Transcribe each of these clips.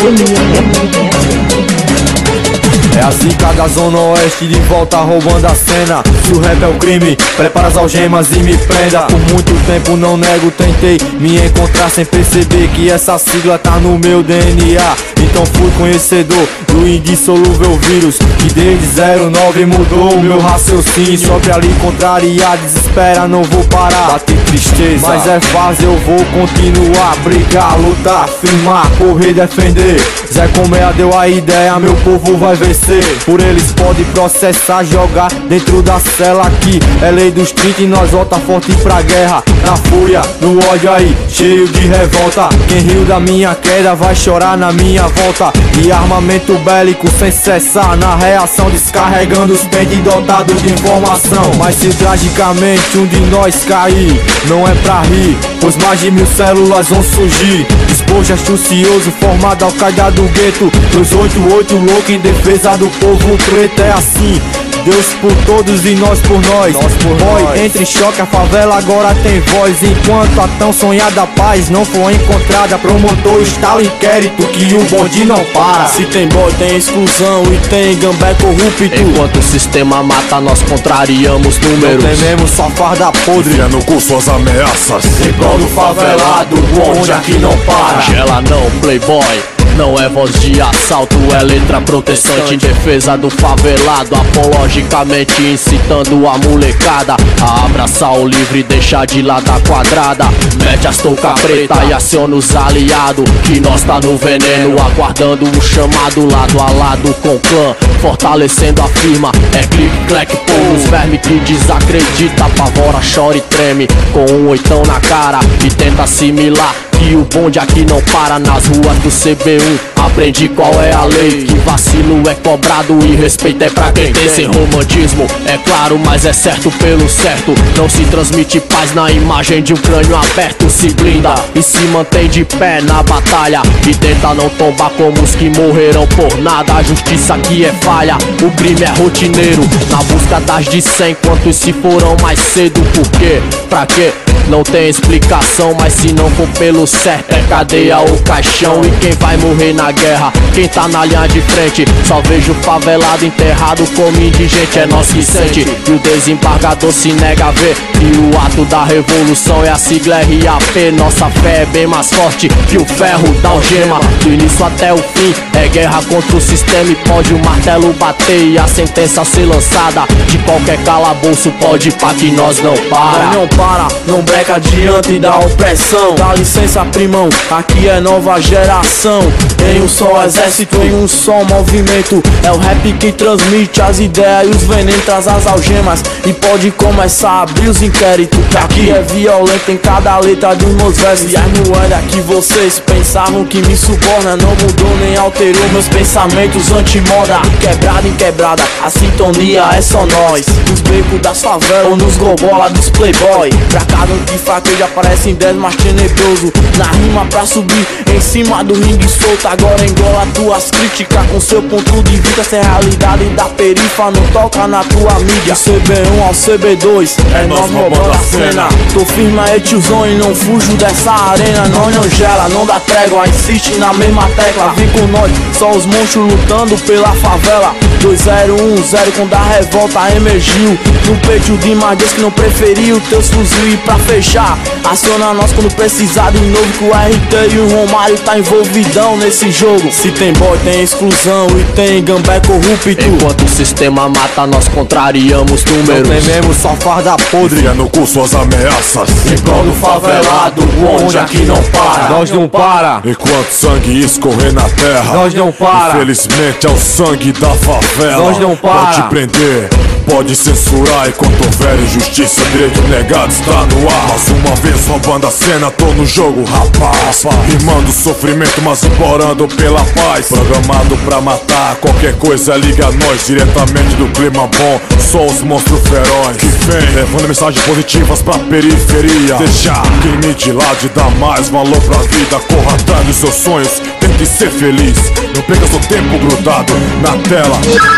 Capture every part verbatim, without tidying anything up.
É a zica da zona oeste de volta roubando a cena. Se o rap é o crime, prepara as algemas e me prenda. Por muito tempo não nego, tentei me encontrar sem perceber que essa sigla tá no meu D N A. Então fui conhecedor do indissolúvel vírus que desde zero nove mudou o meu raciocínio. Só pra lhe contrariar, desespera, não vou parar. Bate tristeza, mas é fase, eu vou continuar. Brigar, lutar, firmar, correr, defender. Zé Colmeia deu a ideia, meu povo vai vencer. Por eles pode processar, jogar dentro da cela. Aqui é lei dos trinta e nós volta forte pra guerra. Na fúria, no ódio aí, cheio de revolta. Quem riu da minha queda vai chorar na minha volta. E armamento bélico sem cessar, na reação descarregando os pentes dotados de informação. Mas se tragicamente um de nós cair, não é pra rir, pois mais de mil células vão surgir. Exposto astucioso, formado ao Al-Qaeda do gueto. Dos oito oito louco em defesa do povo preto. É assim, Deus por todos e nós por nós, nós por Boy, nós. Entre choque a favela agora tem voz. Enquanto a tão sonhada paz não for encontrada, promotor instala inquérito que o bonde não para. Se tem boy tem exclusão e tem gambé corrupto. Enquanto o sistema mata nós contrariamos números. Não tememos só farda podre, enfia no cu suas ameaças. Em prol do favelado, o bonde aqui não para. Gela não, playboy, não é voz de assalto, é letra protestante em defesa do favelado, apologicamente incitando a molecada a abraçar o livre e deixar de lado a quadrada. Mete as touca preta e aciona os aliados, que nós tá no veneno, aguardando o chamado lado a lado com o clã, fortalecendo a firma. É clique, clack, pô, os vermes que desacredita, apavora, chora e treme com um oitão na cara e tenta assimilar que o bonde aqui não para. Nas ruas do C B um aprendi qual é a lei, que vacilo é cobrado e respeito é pra quem tem. Sem romantismo, é claro, mas é certo pelo certo. Não se transmite paz na imagem de um crânio aberto. Se blinda e se mantém de pé na batalha e tenta não tombar como os que morreram por nada. A justiça aqui é falha, o crime é rotineiro, na busca das de cem, quantos se foram mais cedo. Por quê? Pra quê? Não tem explicação, mas se não for pelo certo é cadeia ou caixão. E quem vai morrer na guerra? Quem tá na linha de frente? Só vejo favelado enterrado como indigente. É nós que sente e o desembargador se nega a ver que o ato da revolução é a sigla R A P. Nossa fé é bem mais forte que o ferro da algema. Do início até o fim é guerra contra o sistema, e pode o martelo bater e a sentença ser lançada. De qualquer calabouço pode pá que nós não para. Não para, não breca diante da opressão. Dá licença, primão, aqui é nova geração. Em um só exército, em um só movimento. É o rap que transmite as ideias e os venenos, traz as algemas e pode começar a abrir os inquéritos. Que aqui é violento em cada letra dos meus versos. E as moedas que vocês pensavam que me suborna não mudou nem alterou meus pensamentos antimoda. De quebrada em quebrada, a sintonia é só nós. Nos becos das favelas ou nos gobola dos playboy. Pra cada um que fraqueja aparecem dez mais tenebroso. Na rima pra subir em cima do ringue solto. Agora engola tuas críticas com seu ponto de vista. Se a realidade da perifa não toca na tua mídia. C B um ao C B dois, é nós roubando a cena. Tô firme aí tiozão e não fujo dessa arena. Nós não gela, não dá trégua, insiste na mesma tecla. Vem com nós, só os monstros lutando pela favela. Dois zero um zero quando a revolta emergiu. No peito de Madias que não preferiu teus fuzil. E pra fechar, aciona nós quando precisar de novo, que o R T e o Romário tá envolvidão nesse jogo. Se tem boy tem exclusão e tem gambé corrupto. Enquanto o sistema mata nós contrariamos números. Não tememos só farda podre, enfia no cu suas ameaças. Em prol do favelado, o onde aqui não para. Nós não para. Enquanto sangue escorrer na terra, nós não para. Infelizmente é o sangue da favela. Nós não para. Pode prender, pode censurar, enquanto houver injustiça, direito negado está no ar. Mais uma vez roubando a cena, tô no jogo, rapaz. Rimando sofrimento, mas implorando pela paz. Programado pra matar, qualquer coisa liga a nós. Diretamente do clima bom, só os monstros ferozes que vem levando mensagens positivas pra periferia. Deixar crime de lado e dar mais valor pra vida. Corra atrás dos seus sonhos, tente ser feliz. Não perca seu tempo grudado na tela.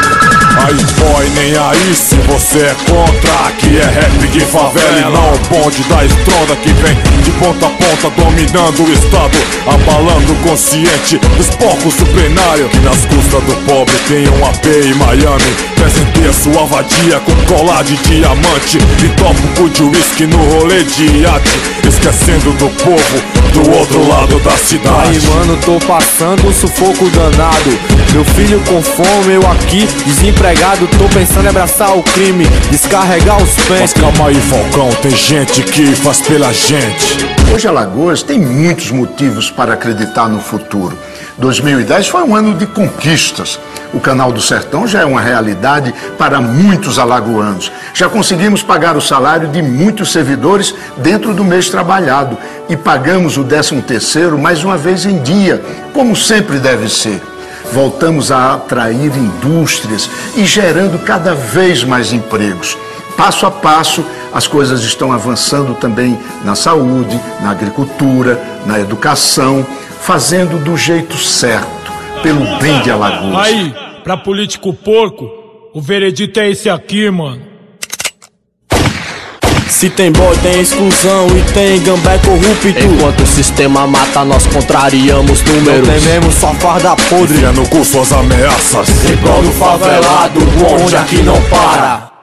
Aí boy, nem aí se você é contra. Aqui é rap de favela e não o bonde da estronda que vem de ponta a ponta, dominando o estado, abalando o consciente dos poucos do plenário, que nas custas do pobre tem um A P em Miami, presenteia sua vadia com colar de diamante e topo de uísque no rolê de iate, esquecendo do povo do outro lado da cidade. Aí mano, tô passando um sufoco danado, meu filho com fome, eu aqui desempregado, tô pensando em abraçar o crime, descarregar os pentes. Mas calma aí, Falcão, tem gente que faz pela gente. Hoje Alagoas tem muitos motivos para acreditar no futuro. dois mil e dez foi um ano de conquistas. O Canal do Sertão já é uma realidade para muitos alagoanos. Já conseguimos pagar o salário de muitos servidores dentro do mês trabalhado e pagamos o décimo terceiro mais uma vez em dia, como sempre deve ser. Voltamos a atrair indústrias e gerando cada vez mais empregos. Passo a passo, as coisas estão avançando também na saúde, na agricultura, na educação, fazendo do jeito certo, pelo bem de Alagoas. Aí, pra político porco, o veredito é esse aqui, mano. Se tem boy, tem exclusão e tem gambé corrupto. Enquanto o sistema mata, nós contrariamos números. Não tememos só farda podre, Enfia no cu suas ameaças em prol do favelado, o bonde aqui não para.